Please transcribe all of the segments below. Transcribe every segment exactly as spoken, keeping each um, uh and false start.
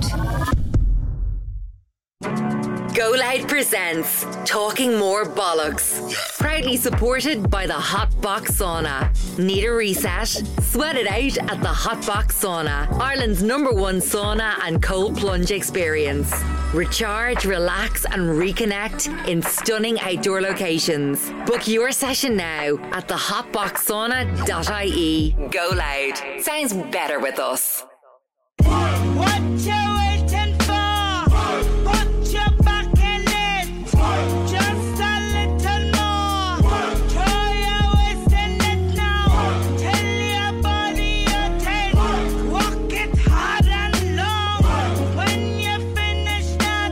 Go Loud presents Talking More Bollocks. Proudly supported by the Hot Box Sauna. Need a reset? Sweat it out at the Hot Box Sauna, Ireland's number one sauna and cold plunge experience. Recharge, relax and reconnect in stunning outdoor locations. Book your session now at the hot box sauna dot I E. Go Loud. Sounds better with us. What you waiting for? Put your back in it. Just a little more. Throw your waist in it now. Tell your body you're ten. Walk it hard and long. When you finish that,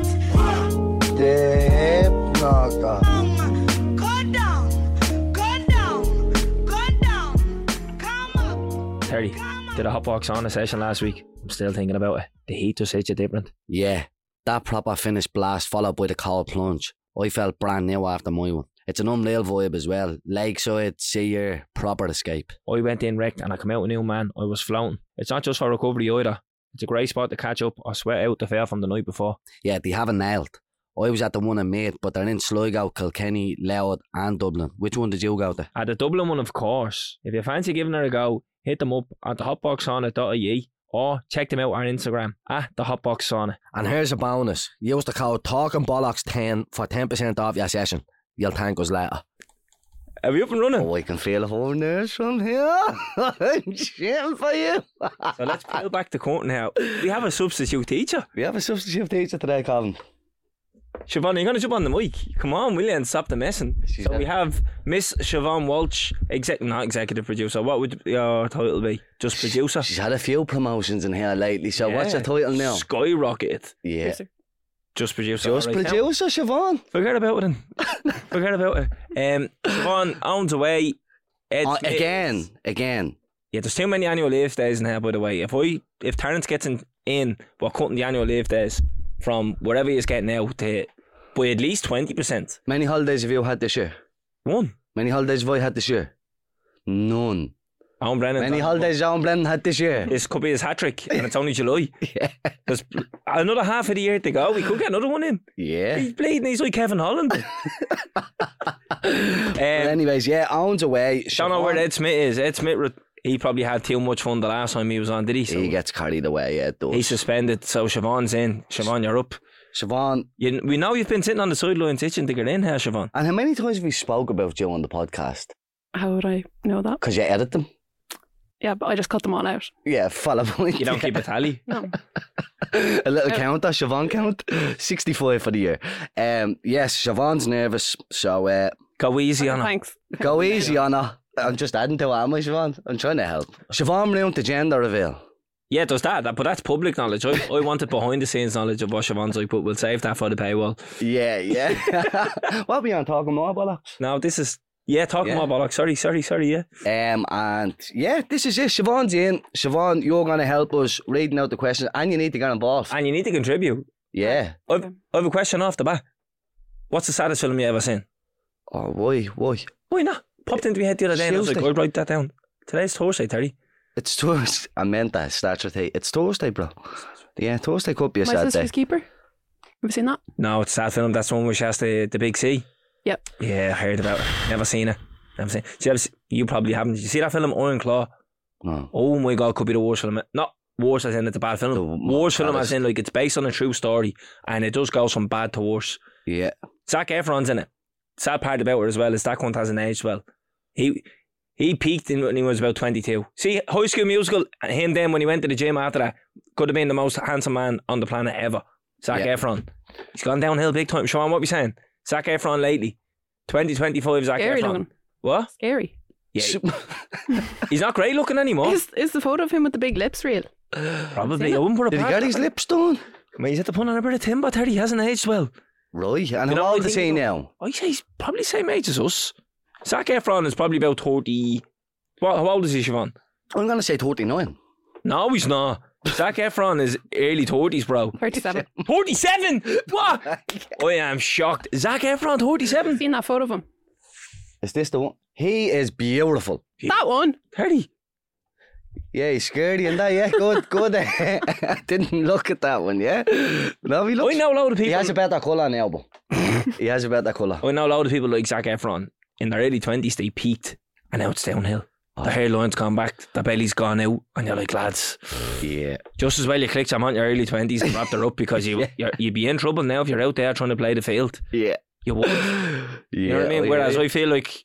The hip knocker. um, go down, go down, go down. Come up. Terry, did a hot box on a session last week. I'm still thinking about it. The heat just hit you different. Yeah, that proper finish blast followed by the cold plunge. I felt brand new after my one. It's an unreal vibe as well. Lakeside, see your proper escape. I went in wrecked and I come out a new man. I was floating. It's not just for recovery either. It's a great spot to catch up or sweat out the fare from the night before. Yeah, they haven't nailed. I was at the one in Meath, but they're in Sligo, Kilkenny, Louth and Dublin. Which one did you go to? At the Dublin one, of course. If you fancy giving her a go, hit them up at the hotbox sauna dot I E or check them out on Instagram at the hotbox sauna. And here's a bonus. Use the code Talking Bollocks ten for ten percent off your session. You'll thank us later. Are we up and running? Oh, I can feel it over there from here. I'm shitting for you. So let's peel back the curtain now. We have a substitute teacher. We have a substitute teacher today, Colin. Siobhan, are you going to jump on the mic? Come on, will you, and stop the messing? She's so there. we have Miss Siobhan Walsh, exec- not executive producer. What would your title be? Just producer? She's had a few promotions in here lately, so what's your Yeah. title now? Skyrocketed. Yeah. Just producer. Just all right, now. producer, Siobhan. Forget about it then. Forget about it. Um, Siobhan owns away. Ed Uh, Smith- again, again. Yeah, there's too many annual leave days in here, by the way. If I, if Terence gets in, in, we're cutting the annual leave days from wherever he's getting out to by at least twenty percent. Many holidays have you had this year? One. Many holidays have I had this year? None. Owen Brennan. Many holidays John Blennon had this year? This could be his hat trick, and it's only July. Yeah. There's another half of the year to go. We could get another one in. Yeah. He's bleeding. He's like Kevin Holland. But um, anyways, yeah, owns away. don't know where Siobhan, Ed Smith is. Ed Smith, re- he probably had too much fun the last time he was on, did he? So He gets carried away, yeah, it does. he's suspended. So Siobhan's in. Siobhan, you're up. Siobhan, You, we know you've been sitting on the sidelines itching to get in here, Siobhan. and how many times have we spoke about you on the podcast? How would I know that? Because you edit them. Yeah, but I just cut them all out. Yeah, follow point. You don't keep a tally. No. A little counter, Siobhan count. sixty-five for the year. Um, yes, Siobhan's nervous, so uh, Go easy on her. Thanks. go easy on her. I'm just adding to it, am I, Siobhan? I'm trying to help. Siobhan ruined the gender reveal. Yeah, does that, that, but that's public knowledge. I, I wanted behind the scenes knowledge of what Siobhan's like, but we'll save that for the paywall. Yeah, yeah. What are we on talking more bollocks? No, this is, yeah, talking Yeah. more bollocks. Sorry, sorry, sorry, yeah. Um, and yeah, this is it. Siobhan's in. Siobhan, you're going to help us reading out the questions, and you need to get involved. And you need to contribute. Yeah. I've, I have a question off the bat. What's the saddest film you ever seen? Oh, why? Why? Why not? Popped into my head the other day and I was like, Tuesday. I'll write that down. Today's Thursday, Terry. It's Thursday. I meant that. Start your day. It's Thursday, bro. Yeah, Thursday could be a My sad day. Sister's Keeper. Have you seen that? No, it's that film. That's the one where she has the, the big C. Yep. Yeah, I heard about it. Never seen it. Never seen it. See, I've se- you probably haven't. Did you see that film, Iron Claw? No. Oh my God, could be the worst film. Not worst as in it's a bad film. The worst film baddest. as in like it's based on a true story and it does go from bad to worse. Yeah. Zac Efron's in it. Sad part about it as well is that one hasn't aged well. He he peaked in when he was about twenty-two. See, High School Musical, and him then when he went to the gym after that, could have been the most handsome man on the planet ever. Zac Yeah. Efron. He's gone downhill big time. Sean, what are we saying? Zac Efron lately. twenty twenty-five Zac Scary Efron. looking. What? Scary. Yeah. He's not great looking anymore. Is, is the photo of him with the big lips real? Probably. I wouldn't put a Did he part- get his lips done? I mean, he's at the pun on a bit of timber, Terry. He hasn't aged well. Right. And You know, how I old is think he he- now? I say he's probably the same age as us. Zac Efron is probably about thirty. What, how old is he, Siobhan? I'm going to say thirty-nine. No, he's not. Zac Efron is early thirties, bro. thirty-seven. thirty-seven? What? I am shocked. Zac Efron, thirty-seven? Seen that photo of him? Is this the one? He is beautiful. That one. thirty. Yeah, he's scary and that, yeah, good, good. I didn't look at that one, yeah. No, he I looks... know a load of He people. has a better colour now, but he has a better colour. I know a load of people like Zac Efron. In their early twenties, they peaked, and now it's downhill. The hairline's gone back, the belly's gone out, and you're like, lads, Yeah. just as well you clicked them on your early twenties and wrapped her up because you you're, you'd be in trouble now if you're out there trying to play the field. Yeah. You would. Yeah. You know what I mean? oh, Whereas yeah. I feel like it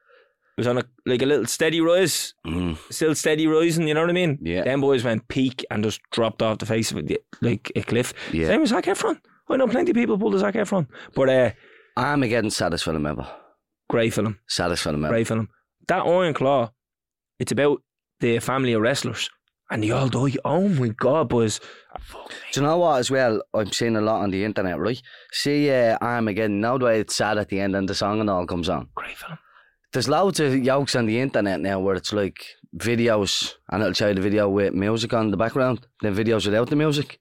was on a like a little steady rise, Mm. still steady rising. You know what I mean? Yeah. Them boys went peak and just dropped off the face of it like a cliff. Yeah. Same with Zac Efron. I know plenty of people pulled the Zac Efron, but uh, Armageddon, saddest film ever. great film, Saddest film ever. great film. That Iron Claw, it's about the family of wrestlers, and they all die. Oh my God, boys! Do you know what as well? I'm seeing a lot on the internet, right? See uh, Armageddon, now the way it's sad at the end and the song and all comes on. Great film. There's loads of yokes on the internet now where it's like videos and it'll show you the video with music on the background, then videos without the music.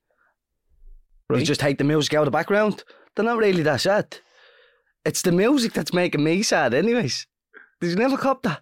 Right. You just take the music out of the background. They're not really that sad. It's the music that's making me sad anyways. Did you never cop that?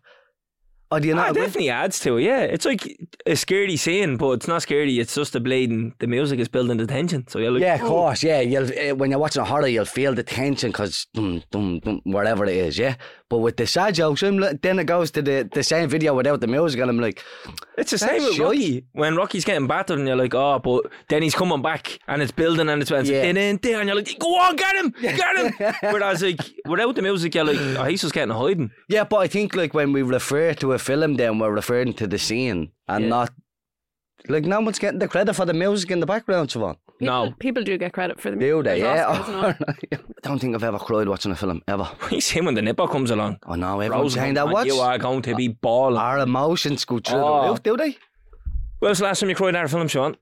Or do you Ah, not it agree? definitely adds to it. Yeah, it's like a scary scene, but it's not scary. It's just the bleeding. The music is building the tension. So you're like, Yeah, of oh. course, yeah. You'll uh, when you're watching a horror, you'll feel the tension because dum, dum, dum, whatever it is, yeah. But with the sad jokes, I'm like, then it goes to the, the same video without the music, and I'm like, It's the That's same with shite. Rocky. When Rocky's getting battered and you're like, oh, but then he's coming back and it's building and it's, it's Yeah. din, din, din, and you're like, go on, get him, get him. Whereas like without the music, you're like, oh, he's just getting hiding. yeah. But I think like when we refer to a film, then we're referring to the scene and Yeah. not like no one's getting the credit for the music in the background, Siobhan. People, No. people do get credit for the Do they? there's Yeah. Oscars and all. I don't think I've ever cried watching a film ever. You see when the nipper comes along. Oh no, everyone's saying that. Rosamund, What's you are going to be balling. our emotions go through Oh. the roof? Do they? When was the last time you cried at a film, Sean?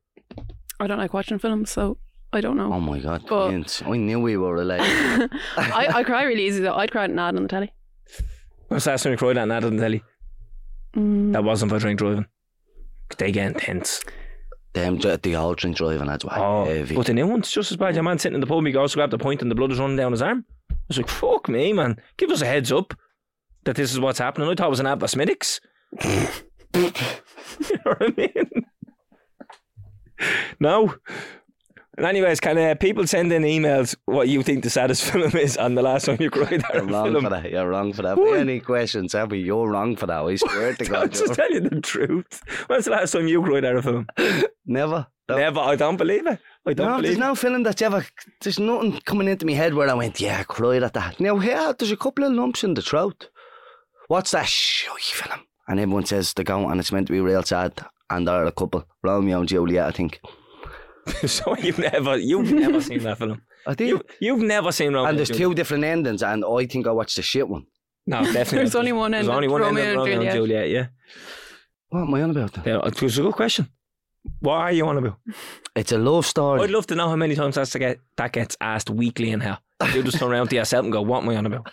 I don't like watching films, so I don't know. Oh my god! But- Vince, I knew we were related. I, I cry really easy though. I'd cry at an ad on the telly. When was the last time you cried at an ad on the telly? Mm, That wasn't for drink driving. They get intense. Them the the old drink driving ads were Oh, heavy. but the new one's just as bad. Your man sitting in the pub, he goes to grab the point and the blood is running down his arm. I was like, fuck me, man. Give us a heads up that this is what's happening. I thought it was an ad for Smittix. You know what I mean? No. And anyways, can uh, people send in emails what you think the saddest film is and the last time you cried at a You're wrong film? for that. You're wrong for that. Why? Any questions, Abby? You're wrong for that. I swear to I'll God. just you're- tell you the truth. When's the last time you cried at a film? Never. No. Never. I don't believe it. I don't No, believe there's it. no film that's ever. There's nothing coming into my head where I went, yeah, I cried at that. Now, yeah, there's a couple of lumps in the throat. What's that shitty film? And everyone says they're going and it's meant to be real sad. And they're a couple. Romeo and Juliet, I think. So you've never, you've never seen that film. I did. You, you've never seen Romeo and there's Juliet. two different endings, and I think I watched the shit one. No, definitely. There's not. only one There's ending, only one Romeo ending, and Romeo and Juliet. Juliet, yeah. What am I on about then? Yeah, it was a good question. What are you on about? It's a love story. I'd love to know how many times that's to get, that gets asked weekly in hell. You just turn around to yourself and go, what am I on about?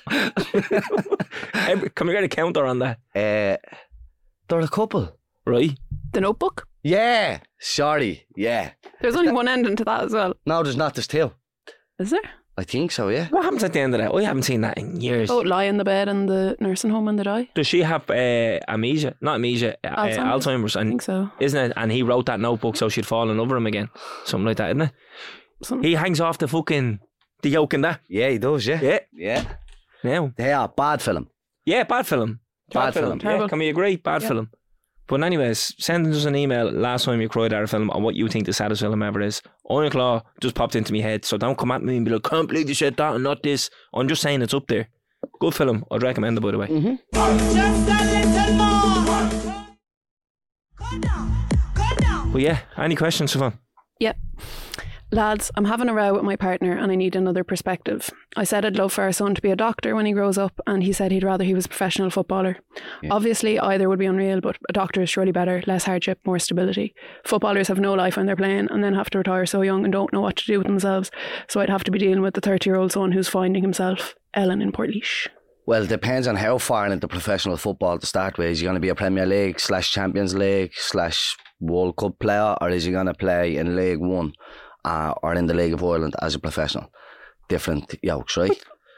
Every- Can we get a counter on that? Uh, they're a couple. Right? The Notebook. Yeah. Sorry. Yeah. There's only one ending to that as well. No, there's not. There's two. Is there? I think so, yeah. What happens at the end of that? I haven't seen that in years. Oh, lie in the bed in the nursing home and they die. Does she have uh, amnesia? Not amnesia, uh, Alzheimer's? Alzheimer's. I And, think so. isn't it? And he wrote that notebook so she'd fall in love with him again. Something like that, isn't it? Some, He hangs off the fucking, the yoke in that. Yeah, he does, yeah. Yeah. Yeah. Now. They are. Bad film. Yeah, bad film. Bad film. Yeah, Terrible. can we agree? Bad Yeah. film. But anyways, send us an email last time you cried at a film and what you think the saddest film ever is. Iron Claw just popped into my head, so don't come at me and be like, can't believe you said that and not this. I'm just saying it's up there. Good film. I'd recommend it, by the way. Mm-hmm. Just a little more. Go down, go down. But yeah, any questions, Siobhan? Yep. Lads, I'm having a row with my partner and I need another perspective. I said I'd love for our son to be a doctor when he grows up and he said he'd rather he was a professional footballer. Yeah. Obviously, either would be unreal, but a doctor is surely better, less hardship, more stability. Footballers have no life when they're playing and then have to retire so young and don't know what to do with themselves. So I'd have to be dealing with the thirty-year-old son who's finding himself. Ellen in Portlaoise. Well, it depends on how far into professional football to start with. Is he going to be a Premier League slash Champions League slash World Cup player, or is he going to play in League One uh, or in the League of Ireland as a professional? Different yokes, right?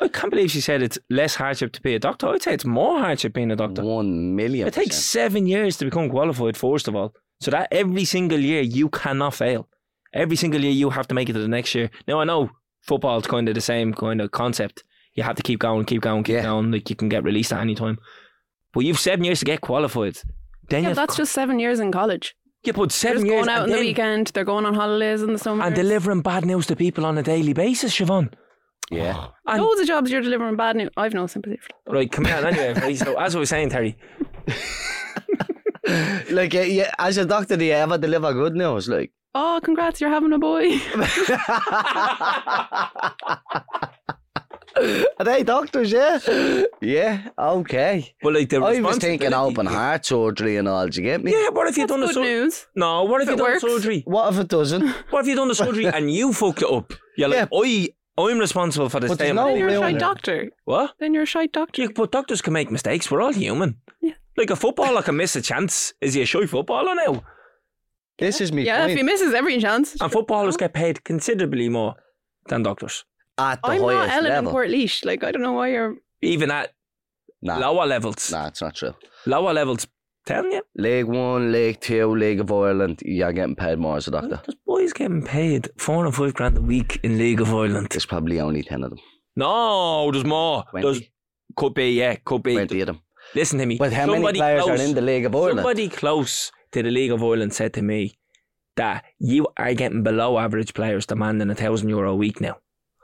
I can't believe she said it's less hardship to be a doctor. I'd say it's more hardship being a doctor. One million. It takes percent. seven years to become qualified, first of all. So that every single year you cannot fail. Every single year you have to make it to the next year. Now I know football's kind of the same kind of concept. You have to keep going, keep going, keep Yeah. going. Like you can get released at any time. But you've seven years to get qualified. Then Yeah, you've that's just seven years in college. you put They're seven just years going out on and the then- weekend. They're going on holidays in the summer. and delivering bad news to people on a daily basis, Siobhan. Yeah. And Loads of jobs you're delivering bad news. I've no sympathy for. right, come here anyway. Right, so as I was saying, Terry, Like, yeah, yeah, as a doctor, do you ever deliver good news? Like, Oh, congrats, you're having a boy. are they doctors? Yeah. Yeah. Okay. but like the I was responsibility- thinking open heart surgery and all. Do you get me? Yeah, what if you've That's done the good surgery? news. No, what if If you've it done works. the surgery? What if it doesn't? What if you've done the surgery and you fucked it up? You're like, I, I'm responsible for this. But there's day. no Then you're a real- shite doctor. What? Then you're a shite doctor. Yeah, but doctors can make mistakes. We're all human. Yeah. Like a footballer can miss a chance. Is he a shy footballer now? This is me Yeah, if point. he misses every chance. And footballers get paid considerably more than doctors. At the I'm not highest Ellen in level. Port Leash. Like, I don't know why you're. Even at Nah, lower levels. nah, it's not true. Lower levels. Telling you. League One, League Two, League of Ireland, you're getting paid more as a doctor. There's boys getting paid four and five grand a week in League of Ireland. There's probably only ten of them. No, there's more. twenty. There's, could be, yeah, could be. twenty of them. Listen to me. But how many Somebody players close- are in the League of Ireland? Somebody close to the League of Ireland said to me that you are getting below average players demanding a thousand euro a week now.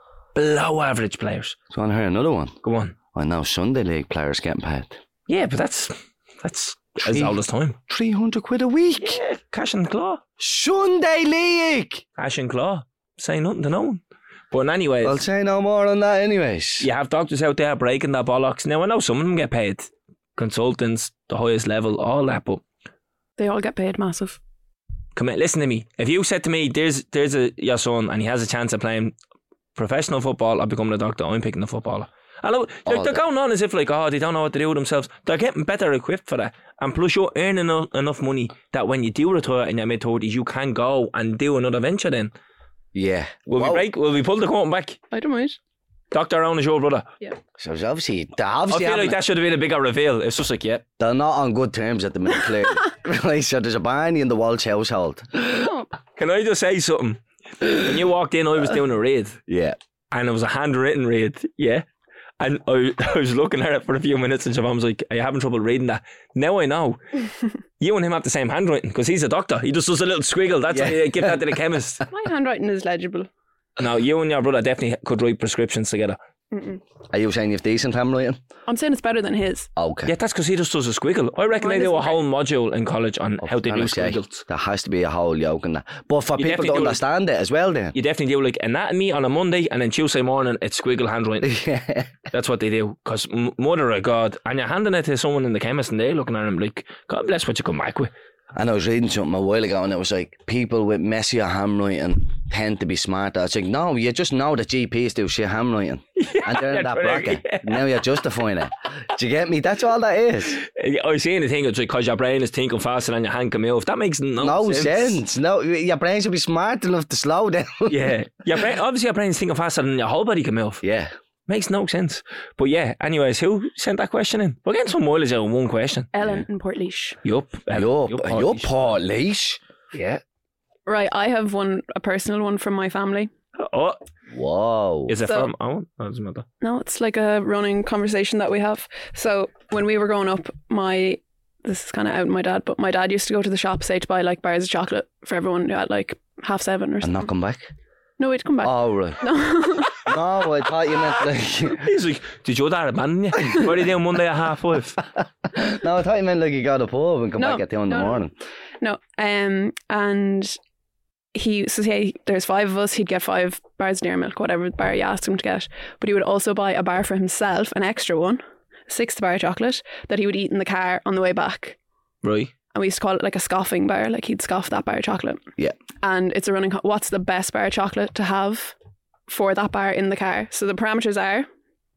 Below average players. Do you want to hear another one? Go on. I know Sunday League players getting paid. Yeah, but that's that's as Three- old as time. three hundred quid a week. Yeah, cash and claw. Sunday League! Cash and claw. Say nothing to no one. But anyway, I'll say no more on that anyways. you have doctors out there breaking their bollocks. Now I know some of them get paid. Consultants, the highest level, all that, but They all get paid massive. come on, listen to me. If you said to me, there's there's a your son and he has a chance of playing professional football or becoming a doctor, I'm picking the footballer. And look, All like, they're day. going on as if like, oh, they don't know what to do with themselves. They're getting better equipped for that. And plus you're earning enough, enough money that when you do retire in your mid thirties, you can go and do another venture then. Yeah. Will Wow. we break? Will we pull the curtain back? I don't mind. Doctor Owen is your brother. So it's obviously, they're I obviously feel like having- that should have been a bigger reveal. It's just like, yeah. they're not on good terms at the minute, clearly. Right, so there's a Barney in the Walsh household. Oh, Can I just say something? When you walked in, I was doing a raid. Yeah. And it was a handwritten raid, yeah. And I, I was looking at it for a few minutes and Siobhan was like, are you having trouble reading that? Now I know. You and him have the same handwriting because he's a doctor. He just does a little squiggle. That's Yeah. why you give that to the chemist. my handwriting is legible. Now, you and your brother definitely could write prescriptions together. Mm-mm. Are you saying you've decent handwriting? I'm saying it's better than his. Okay. Yeah, that's because he just does a squiggle. I reckon Mine they do a isn't whole module in college on how they do Can I say, squiggles. there has to be a whole yoke in that. But for You people to definitely do it. understand it as well then. You definitely do like anatomy on a Monday and then Tuesday morning it's squiggle handwriting. Yeah. That's what they do. Because m- mother of God, and you're handing it to someone in the chemist and they're looking at him like, God bless what you come back with. And I was reading something a while ago and it was like, people with messier handwriting tend to be smarter. It's like, no, you just know that G Ps do shit handwriting. and they're in that that's right, bracket. yeah. Now you're justifying it. Do you get me? That's all that is. I was saying the thing, it's like because your brain is thinking faster than your hand can move. That makes no, No sense. sense. No, your brain should be smart enough to slow down. Yeah, your brain, obviously your brain's thinking faster than your whole body can move. Yeah. Makes no sense. But yeah, anyways, who sent that question in? We're getting some mileage out of one question. Ellen in Port Leash. Yup. Yup. Yup, Port Leash. Yeah. Right, I have one, a personal one from my family. Oh, Whoa. is it So- from Owen? Oh, it doesn't matter. No, it's like a running conversation that we have. So when we were growing up, my this is kind of out my dad, but my dad used to go to the shop, say to buy like bars of chocolate for everyone at like half seven or And something. not come back? No, he'd come back. Oh, right. No. No, I thought you meant like... He's like, did your dad abandon you? What are you doing Monday at half five? No, I thought you meant like you got a pub and come No, back at two in the no, no. morning. No, um, and he so say there's five of us. He'd get five bars of dairy milk, whatever bar you asked him to get. But he would also buy a bar for himself, an extra one, a sixth bar of chocolate that he would eat in the car on the way back. Right. And we used to call it like a scoffing bar, like he'd scoff that bar of chocolate. Yeah. And it's a running. Co- what's the best bar of chocolate to have for that bar in the car? So the parameters are: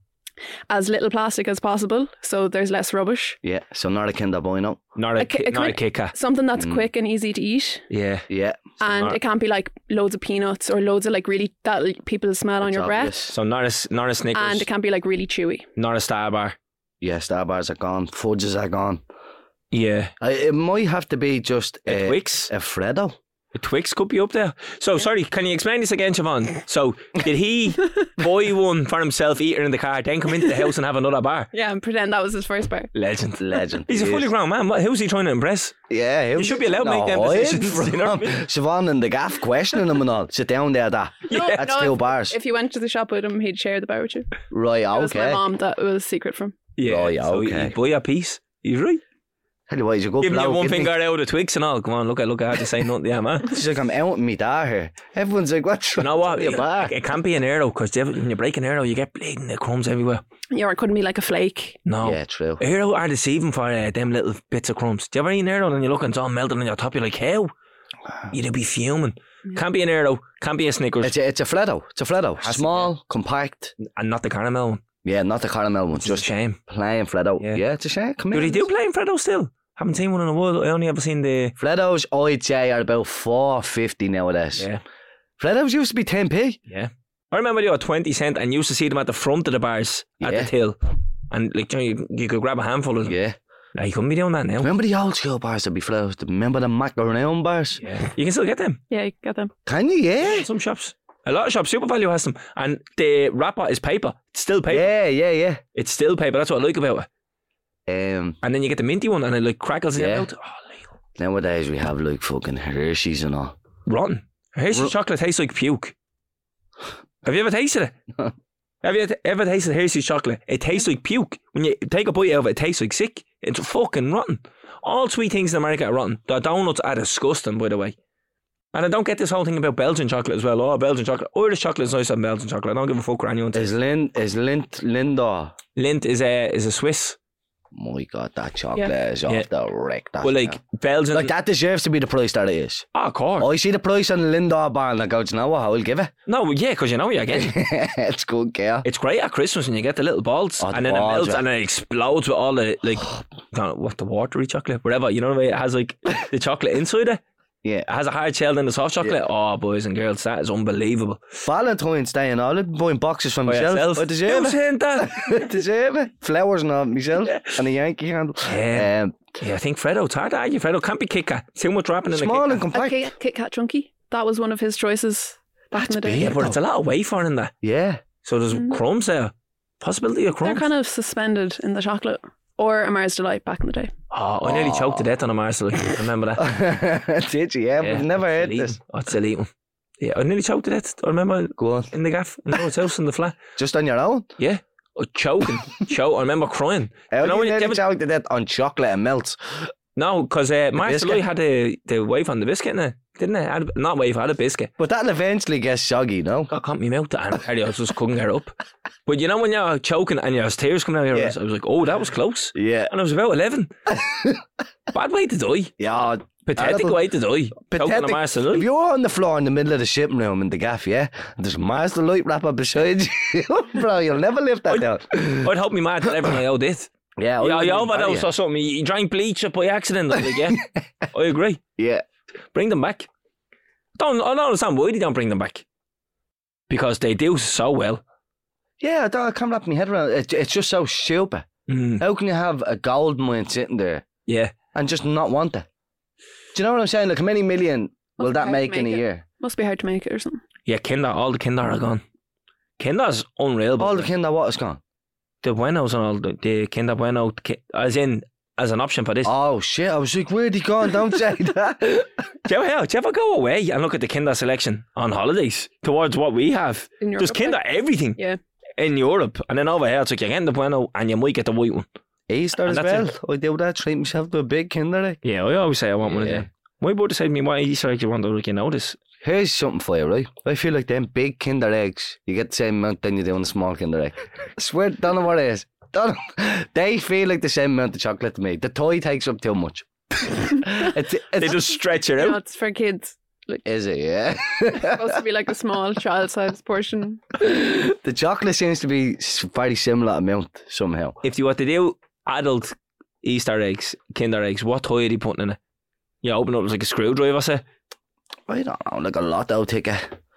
as little plastic as possible, so there's less rubbish. Yeah, so not a Kinder Bueno. Not a, A ki- ki- a not a quick- Kit Kat. Something that's quick and easy to eat. Yeah. Yeah. And not- it can't be like loads of peanuts or loads of like really that l- people smell on It's your obvious. breath. So not a, s- not a Snickers, And it can't be like really chewy. not a Star Bar. Yeah, Star Bars are gone. Fudges are gone. Yeah. I, it might have to be just A a, Twix. a Freddo. A Twix could be up there. So, sorry, can you explain this again, Siobhan? So, did he buy one for himself, eat it in the car, then come into the house and have another bar? Yeah, and pretend that was his first bar. Legend. Legend. He's a fully grown man. What, who's he trying to impress? Yeah, You should be allowed to make them decisions, you know what I mean? Siobhan and the gaff questioning him and all. Sit down there, that. No, That's no, two if, bars. If you went to the shop with him, he'd share the bar with you. Right, It was my okay. mom that was secret from. Yeah, Oh, yeah, so okay. he buy a piece. He's right. Tell you what, he's a good Giving you bloke. one isn't he? finger out of the Twix and all. Come on, look, I look, I had to say nothing. Yeah, man. She's like, I'm out in me dar here. Everyone's like, what's You know what? Your bar? It, it can't be an arrow because when you break an arrow, you get bleeding the crumbs everywhere. Yeah, or it couldn't be like a flake. No. Yeah, true. Arrow are deceiving for uh, them little bits of crumbs. Do you ever eat an arrow and you look and it's all melting on your top? You're like, how? You'd be fuming. Can't be an arrow. Can't be a Snickers. It's a, it's a Freddo. It's a Freddo. Has to be. Small, compact. and not the caramel one. Yeah, not the caramel one. It's just Just a shame. plain Freddo. Yeah. Yeah, it's a shame. Come Do here. they do playing Freddo still? Haven't seen one in a while. I only ever seen the. Freddos, I'd say, are about four fifty nowadays. Yeah. Freddos used to be ten p. Yeah. I remember they were twenty cent and you used to see them at the front of the bars at Yeah. the till. And like, you, know, you, you could grab a handful of them. Yeah. Nah, you couldn't be doing that now. Remember the old school bars that be Freddos? Remember the macaroon bars? Yeah. You can still get them. Yeah, you get them. Can you? Yeah. In some shops. A lot of shops, Super Value has them. And the wrapper is paper. It's still paper. Yeah, yeah, yeah. It's still paper. That's what I like about it. Um, And then you get the minty one and it like crackles in your Yeah. mouth. Oh, Leo. nowadays we have like fucking Hershey's and all. Rotten. Hershey's Ro- chocolate tastes like puke. Have you ever tasted it? Have you ever tasted Hershey's chocolate? It tastes like puke. When you take a bite out of it, it tastes like sick. It's fucking rotten. All sweet things in America are rotten. The donuts are disgusting, by the way. And I don't get this whole thing about Belgian chocolate as well. Oh, Belgian chocolate. Irish chocolate is nicer than Belgian chocolate. I don't give a fuck what anyone says. Is Lin is Lint Lindor? Lindt is a is a Swiss. My God, that chocolate Yeah. is off Yeah. the wreck. That But like now. Belgian. like that deserves to be the price that it is. Oh, of course. I see the price on the Lindor bar and I go, do you know what? I will give it. No, yeah, because you know you're getting. It's good, girl. It's great at Christmas when you get the little balls Oh, the and then balls, it melts yeah. and it explodes with all the like, I don't know what the watery chocolate, whatever. You know what I mean? It has like the chocolate inside it. Yeah. It has a hard shell and the soft chocolate. Oh, boys and girls, that is unbelievable. Valentine's Day and all. I've been buying boxes for By myself. yourself. I deserve Who it. said that? I deserve it. Flowers and all myself. And a Yankee handle. Yeah. Um, Yeah, I think Freddo. It's hard to argue. Freddo can't be Kit Kat. Too much wrapping in the small Kit and Kat. A compact. Kit, Kit Kat Chunky. That was one of his choices back in the day. big. Yeah, but it's a lot of wafer in that. Yeah. So there's crumbs there. Possibility of They're crumbs. kind of suspended in the chocolate. Or a Mars Delight back in the day. Oh, I nearly choked to death on a Marcel. Remember that? Did you? Yeah, Yeah, we've never heard it's this. illegal. Oh, it's illegal. Yeah, I nearly choked to death. I remember Go on. in the gaff, in Lord's house in the flat. Just on your own? Yeah. Oh, choking. Choke. I remember crying. How You know do when you you nearly give it- choke to death on chocolate and melts? No, because uh, Marcel biscuit? had the, the wave on the biscuit in it, didn't it? Had, not wave, had a biscuit. But that'll eventually get soggy, no? Got caught in my mouth and I just couldn't get it up. But you know when you're choking and your tears coming out of your Yeah. eyes, I was like, oh, that was close. Yeah. And I was about eleven. Bad way to die. Yeah. Pathetic Terrible. way to die. Choking on a Pathetic. Marcel. If you're on the floor in the middle of the shipping room in the gaff, yeah, and there's a Master Light wrapper beside you, bro, you'll never lift that down. I'd hope me mad that everyone I owed it. Yeah, I Yeah, wouldn't you even bother overdosed you. or something. You you drank bleach by accident. I'm like, yeah, I agree. Yeah. Bring them back. Don't I don't understand why they don't bring them back. Because they do so well. Yeah, I, don't, I can't wrap my head around it. It's just so stupid. Mm, How can you have a gold mine sitting there yeah. and just not want it? Do you know what I'm saying? Like, how many million will Must be that hard to make in a make it. year? Must be hard to make it or something. Yeah, Kinder, all the Kinder are gone. Kinder's unreal. by All the the way. Kinder what is gone? The Buenos and all, the, the Kinder Bueno, the ki- as in, as an option for this. Oh, shit. I was like, where'd he gone? Don't say that. Do you, ever, do you ever go away and look at the Kinder selection on holidays towards what we have? In There's Europe, Kinder like- everything Yeah. in Europe. And then over here, it's like you're getting the Bueno and you might get the white one. Easter And as that's well. I do that. Treat myself to a big Kinder egg. Yeah, I always say I want one of Yeah. them. My brother said to me, why Easter egg you want? I was like, you know this. Here's something for you, right? I feel like them big Kinder eggs, you get the same amount than you do on a small Kinder egg. I swear, don't know what it is. Don't know. They feel like the same amount of chocolate to me. The toy takes up too much. it's, They it's, just stretch it No, out. it's for kids. Is it? Yeah. supposed to be like a small child-sized portion. The chocolate seems to be s- very similar amount somehow. If you want to do adult Easter eggs, Kinder eggs, what toy are you putting in it? You open it up as like a screwdriver, say? I don't know, like a lotto ticket.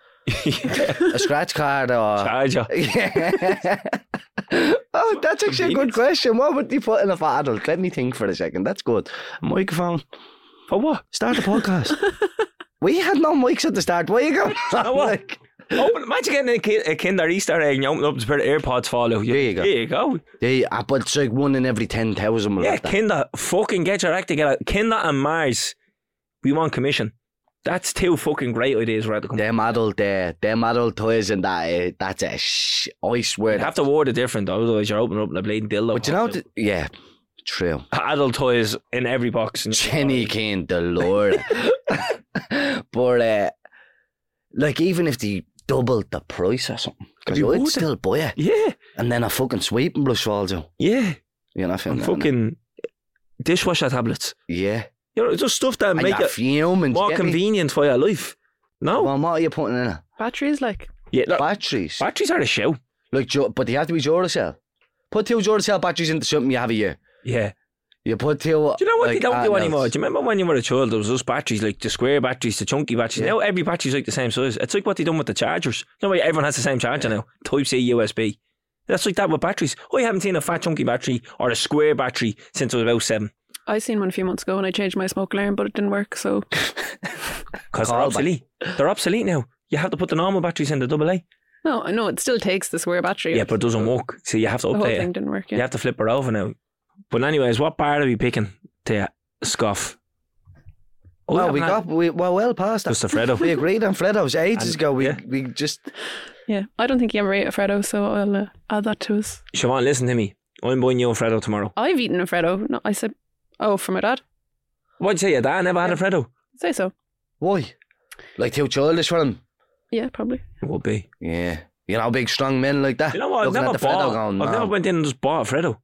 A scratch card or... Charger. Yeah. Oh, that's actually a good question. What would you put in a for adult? Let me think for a second. That's good. A microphone. For what? Start the podcast. We had no mics at the start. Where you going? Oh, what? Like, Open, imagine getting a, ki- a Kinder Easter egg and you open it up to pair of AirPods fall out. There you go. There you go. yeah, ah, but it's like one in every ten thousand. Yeah, Like that. Kinder, fucking get your act together. Kinder and Mars, we want commission. That's two fucking great ideas right to come. Them adult, uh, them adult toys and that, uh, that's a sh- I swear. You that- have to word it different, otherwise you're opening up and a bleeding dildo. But you know, th- yeah, true. Adult toys in every box. And Jenny Kane, the Lord. But, uh, like, even if they doubled the price or something, because It'd be I'd worth it. still buy it. Yeah, And then a fucking sweeping brush falls out. yeah. You know, And feeling that, fucking dishwasher tablets. yeah. You know, it's just stuff that And make you're it fuming. more get me? convenient for your life. No? Well, what are you putting in it? Batteries, like. Yeah, look, Batteries. batteries are a show. Like, Dur- but they have to be Duracell. Put two Duracell batteries into something you have a year. Yeah. You put two. Do you know what like, they don't do Atmels. anymore? Do you remember when you were a child, there was those batteries, like the square batteries, the chunky batteries. Yeah. Now every battery's like the same size. It's like what they done with the chargers. You know why everyone has the same charger now? Type C U S B. That's like that with batteries. I haven't seen a fat chunky battery or a square battery since I was about seven. I seen one a few months ago and I changed my smoke alarm, but it didn't work. So Because they're Callback. obsolete. They're obsolete now. You have to put the normal batteries in the double A. no, I know it still takes the square battery. Yeah, but it doesn't work. So you have to the whole update thing it. didn't work. You Yeah. have to flip her over now. But anyways, what bar are we picking to scoff? Oh, Well, haven't we had- got we well well past that. Just a Freddo. We agreed on Freddo's ages And- ago. We yeah. we just Yeah, I don't think he ever ate a Freddo, so I'll uh, add that to us. Siobhan, listen to me. I'm buying you a Freddo tomorrow. I've eaten a Freddo. No, I said, oh, for my dad. What'd you say, your dad never had a Freddo? Say so. why like too childish for him. Yeah, probably. It would be. Yeah, you know, big strong men like that. You know what? I've looking never at the Freddo bought. going, I've no. never went in and just bought a Freddo.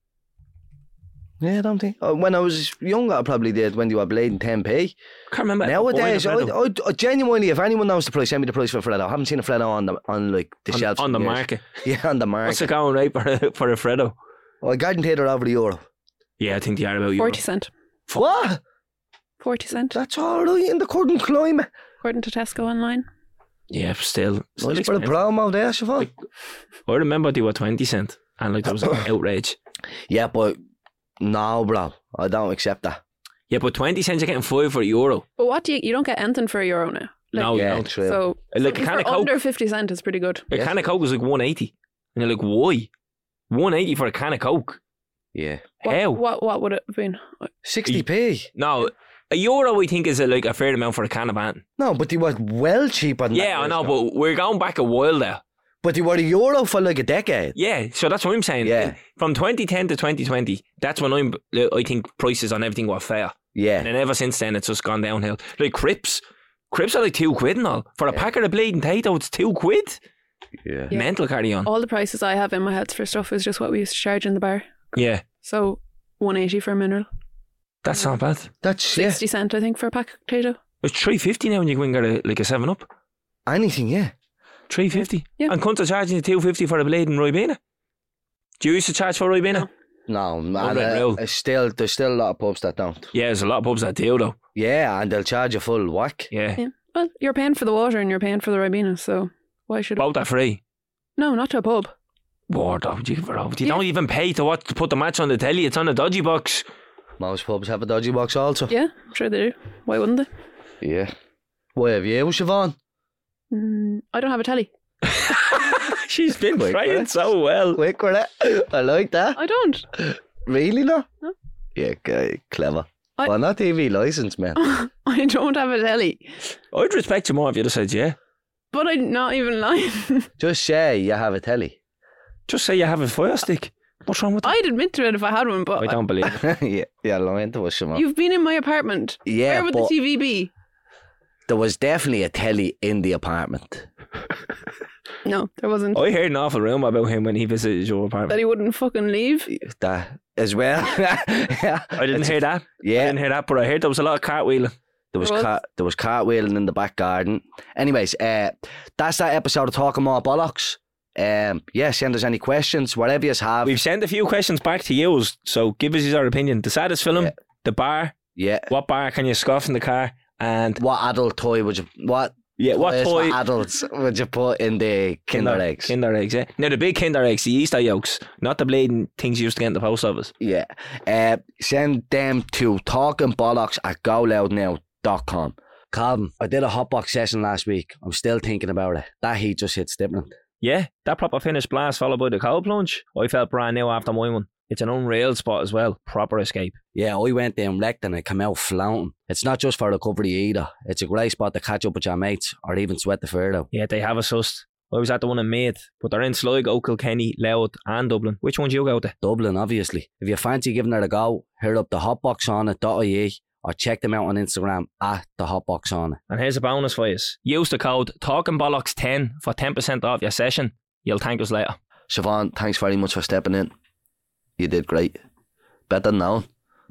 Yeah, I don't think. Uh, when I was younger, I probably did when they were bleeding ten p. Can't remember. Nowadays, I, buying a Freddo I, I genuinely, if anyone knows the price, send me the price for a Freddo. I haven't seen a Freddo on the on like the on, shelves on the in years. market. Yeah, on the What's market. it going right for a, for a Freddo? Oh, I guarantee they're over the euro. Yeah, I think they are about you. Forty cent. What? Forty cent, That's all right in the current climate. according to Tesco online. Yeah, but still. still Nice for the expensive. promo there, Siobhan. I remember they were twenty cent, and like there was an outrage. Yeah, but no, bro, I don't accept that. Yeah, but twenty cents you're getting five for a euro. But what do you? You don't get anything for a euro now. Like, No, you yeah, don't. true. So Like a something can of for Coke. under fifty cent is pretty good. A Yes. can of Coke was like one eighty, and you're like, why? One eighty for a can of Coke? Yeah, What, How? What what would it have been? sixty p. No, a euro I think is a, like a fair amount for a can of Banton. No, but they were well cheaper than that. Yeah, I years know, ago. but we're going back a while there. But they were a euro for like a decade. Yeah, so that's what I'm saying. Yeah. From twenty ten to twenty twenty, that's when I'm. I think prices on everything were fair, Yeah, and then ever since then it's just gone downhill. Like Crips, Crips are like two quid and all for a packet of bleeding potato. It's two quid. yeah. Yeah. Mental carry on. All the prices I have in my head for stuff is just what we used to charge in the bar. Yeah, So one eighty for a mineral, that's not bad. That's yeah. sixty cent I think for a pack of potato. It's three fifty now when you go and get a, like a seven up. Anything, yeah. Three fifty. Yeah. And cunts are charging you two fifty for a bleeding Ribena. Do you used to charge for Ribena? No, man. Red Uh, Rule. it's still, there's still a lot of pubs that don't. Yeah, there's a lot of pubs that do though. Yeah, and they'll charge you full whack. Yeah, Yeah. Well, you're paying for the water and you're paying for the Ribena, so why should it? both are free. No, not to a pub. Word of you, bro. You Yeah. don't even pay to what to put the match on the telly. It's on a dodgy box. Most pubs have a dodgy box also. Yeah, I'm sure they do. Why wouldn't they? Yeah. Why have you, Siobhan? Mm, I don't have a telly. She's been Quick, trying right? so well. Quick with it. I like that. I don't. Really, no? No. Yeah, okay, clever. I- well, not T V license, man. I don't have a telly. I'd respect you more if you just said yeah. But I'm not even lying. Just say you have a telly. Just say you have a fire stick. What's wrong with that? I'd admit to it if I had one, but I don't believe it. yeah, yeah, lying to us, Siobhan. you've been in my apartment. Yeah, Where would but the T V be? there was definitely a telly in the apartment. No, there wasn't. I heard an awful rumour about him when he visited your That apartment. he wouldn't fucking leave. That as well. yeah. I didn't It's- hear that. I Yeah, didn't hear that, but I heard there was a lot of cartwheeling. There was Was? car- there was cartwheeling in the back garden. Anyways, uh, that's that episode of Talking More Bollocks. Um, yeah, send us any questions, whatever you have. We've sent a few questions back to you, so give us your opinion. The saddest film, Yeah. the bar, yeah. what bar can you scoff in the car, and What adult toy would you? What? yeah, what toys for toy? adults would you put in the Kinder eggs? Kinder eggs, yeah. Now the big Kinder eggs, the Easter yolks, not the bleeding things you used to get in the post office. Yeah. Uh, send them to talkingbollocks at go loud now dot com. Calvin, I did a hotbox session last week. I'm still thinking about it. That heat just hits different. Yeah, that proper finish blast followed by the cold plunge. I felt brand new after my one. It's an unreal spot as well. Proper escape. Yeah, I went there and wrecked and I came out flaunting. It's not just for recovery either. It's a great spot to catch up with your mates or even sweat the fur out. Yeah, they have a sussed. I was at the one in Meath, but they're in Sligo, Kilkenny, Louth and Dublin. Which one do you go to? Dublin, obviously. If you fancy giving it a go, hit up the hotbox on it dot I E or check them out on Instagram at the hotbox on it. And here's a bonus for you. Use the code TalkingBollocks ten for ten percent off your session. You'll thank us later. Siobhan, thanks very much for stepping in. You did great. Better than now.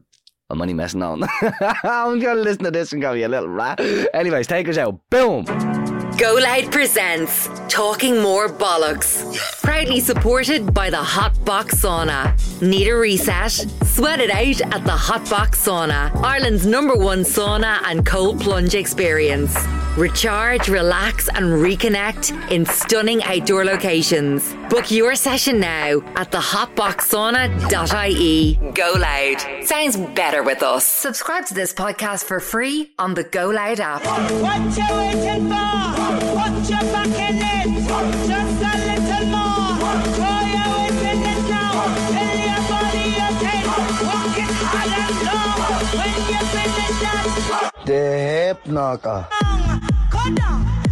I'm only messing on. I'm going to listen to this and go, you little rat. Anyways, take us out. Boom. Go Loud presents Talking More Bollocks. Proudly supported by the Hot Box Sauna. Need a reset? Sweat it out at the Hot Box Sauna, Ireland's number one sauna and cold plunge experience. Recharge, relax and reconnect in stunning outdoor locations. Book your session now at the hotbox sauna dot I E. Go Loud. Sounds better with us. Subscribe to this podcast for free on the Go Loud app. What you waiting for? Put your back in it. Just a little more. Throw your weight in it now. Tell your body you can. Walk it hard and slow. When you finish that, The hip knocker. go down.